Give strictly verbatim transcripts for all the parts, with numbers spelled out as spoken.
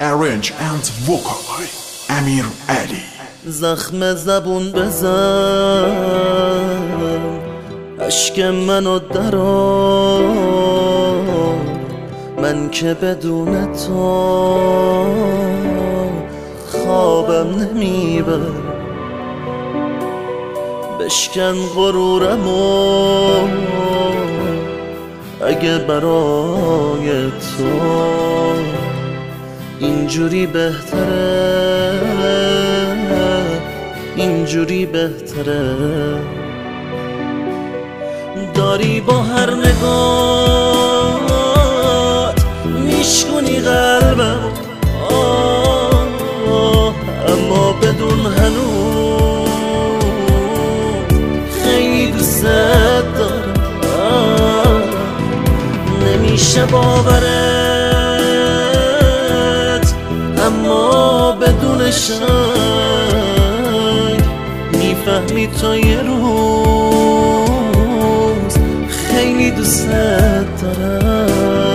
Arrange and vocal by امیر علی. زخم زبون بزن، اشک منو درار، من که بدون تو خوابم نمیبر. بشکن غرورمو اگه برای تو اینجوری بهتره، اینجوری بهتره. داری با هر نگاه میشکنی قلبم، آه اما بدون هنوز خیلی دوست دارم. نمیشه باورت اما بدون شک میفهمی تا یه روز خیلی دوست دارم.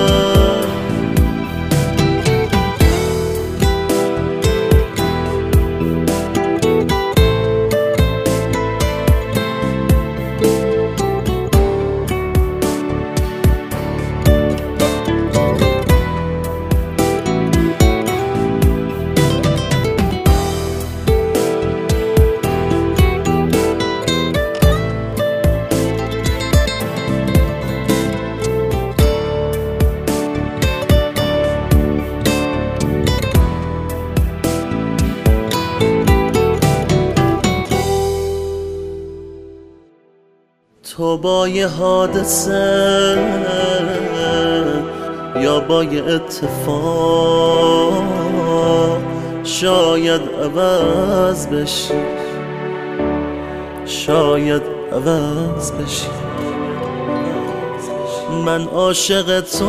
تو با یه حادثه یا با یه اتفاق شاید عوض بشی، شاید عوض بشی. من عاشق تو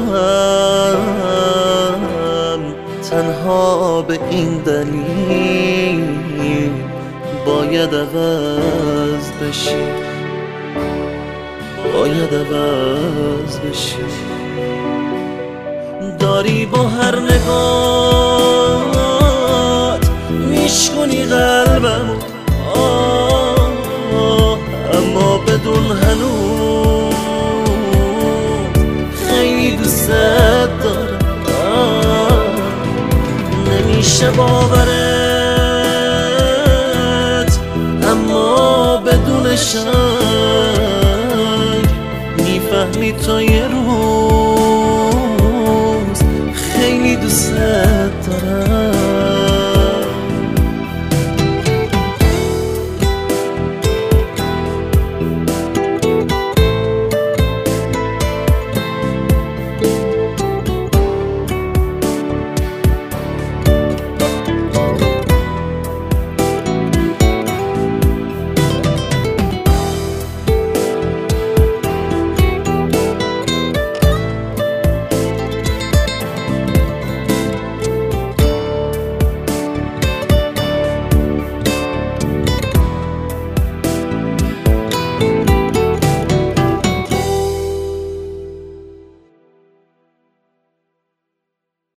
هم تنها به این دلیل باید عوض بشی، باید عوض بشی. داری با هر نگاه میشکنی قلبم، آه اما بدون هنوز خیلی دوست دارم. نمیشه باورت اما بدون شک میفهمی تا یه روز خیلی دوست دارم.